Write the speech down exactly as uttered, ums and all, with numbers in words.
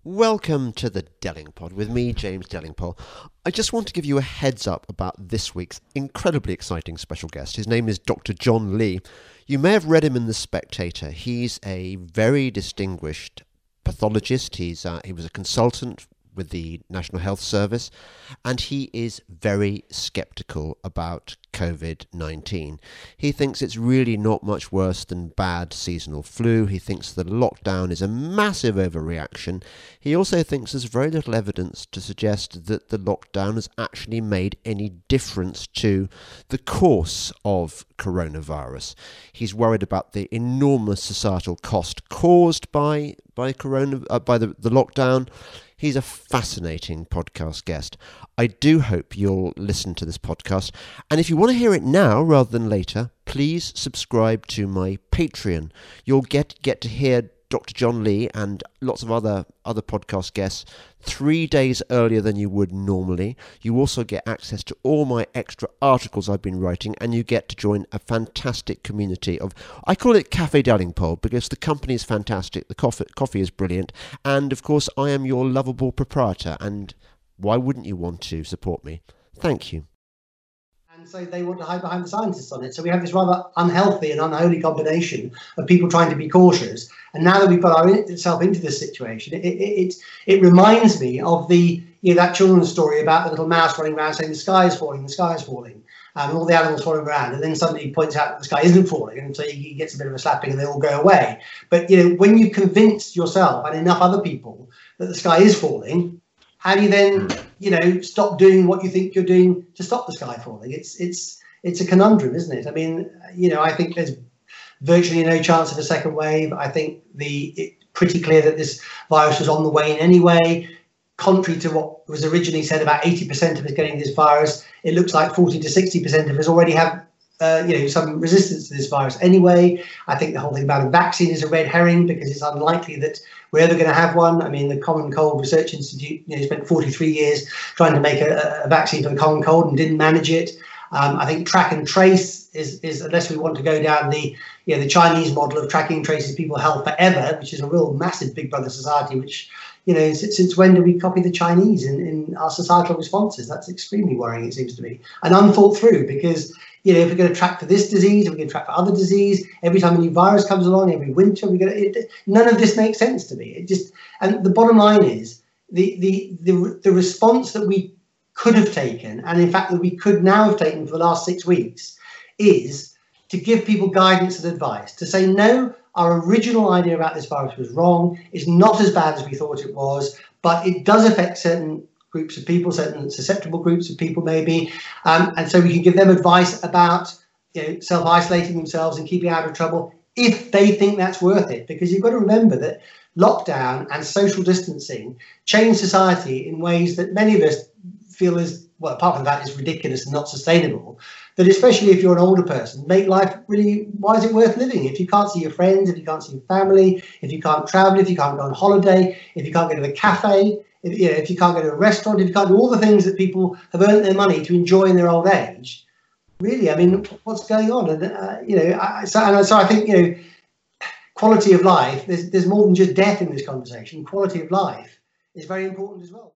Welcome to the Dellingpod with me, James Dellingpole. I just want to give you a heads up about this week's incredibly exciting special guest. His name is Doctor John Lee. You may have read him in The Spectator. He's a very distinguished pathologist. He's uh, he was a consultant with the National Health Service, and he is very sceptical about covid nineteen. He thinks it's really not much worse than bad seasonal flu. He thinks the lockdown is a massive overreaction. He also thinks there's very little evidence to suggest that the lockdown has actually made any difference to the course of coronavirus. He's worried about the enormous societal cost caused by by corona uh, by the, the lockdown. He's a fascinating podcast guest. I do hope you'll listen to this podcast. And if you want to hear it now rather than later, please subscribe to my Patreon. You'll get get to hear Doctor John Lee and lots of other, other podcast guests three days earlier than you would normally. You also get access to all my extra articles I've been writing, and you get to join a fantastic community of, I call it Cafe Dellingpole because the company is fantastic, the coffee, coffee is brilliant, and of course I am your lovable proprietor, and why wouldn't you want to support me? Thank you. And so they want to hide behind the scientists on it. So we have this rather unhealthy and unholy combination of people trying to be cautious. And now that we've got ourselves into this situation, it, it, it, it reminds me of the, you know, that children's story about the little mouse running around saying the sky is falling, the sky is falling, um, and all the animals falling around. And then somebody points out that the sky isn't falling. And so he gets a bit of a slapping and they all go away. But, you know, when you've convinced yourself and enough other people that the sky is falling, how do you then, you know, stop doing what you think you're doing to stop the sky falling? It's it's it's a conundrum, isn't it? I mean, you know, I think there's virtually no chance of a second wave. I think the it's pretty clear that this virus was on the wane anyway. Contrary to what was originally said, about eighty percent of us getting this virus, it looks like forty to sixty percent of us already have, uh, you know, some resistance to this virus anyway. I think the whole thing about a vaccine is a red herring because it's unlikely that we're ever going to have one. I mean, the Common Cold Research Institute, you know, spent forty-three years trying to make a, a vaccine for the common cold and didn't manage it. Um, I think track and trace is, is, unless we want to go down the, you know, the Chinese model of tracking and traces people health forever, which is a real massive Big Brother society, which, you know, since, since when do we copy the Chinese in, in our societal responses? That's extremely worrying, it seems to me, and unthought through because, you know, if we're going to track for this disease, if we're going to track for other disease, every time a new virus comes along, every winter, we're going to, it, none of this makes sense to me. It just, and the bottom line is the, the, the, the response that we could have taken, and in fact that we could now have taken for the last six weeks, is to give people guidance and advice, to say, no, our original idea about this virus was wrong. It's not as bad as we thought it was, but it does affect certain groups of people, certain susceptible groups of people maybe, um, and so we can give them advice about, you know, self-isolating themselves and keeping out of trouble if they think that's worth it. Because you've got to remember that lockdown and social distancing change society in ways that many of us feel is, well, apart from that, is ridiculous and not sustainable. That especially if you're an older person, make life really, why is it worth living? If you can't see your friends, if you can't see your family, if you can't travel, if you can't go on holiday, if you can't go to a cafe, If, you know, if you can't go to a restaurant, if you can't do all the things that people have earned their money to enjoy in their old age, really, I mean, what's going on? And uh, you know, I, so, and so I think, you know, quality of life. There's there's more than just death in this conversation. Quality of life is very important as well.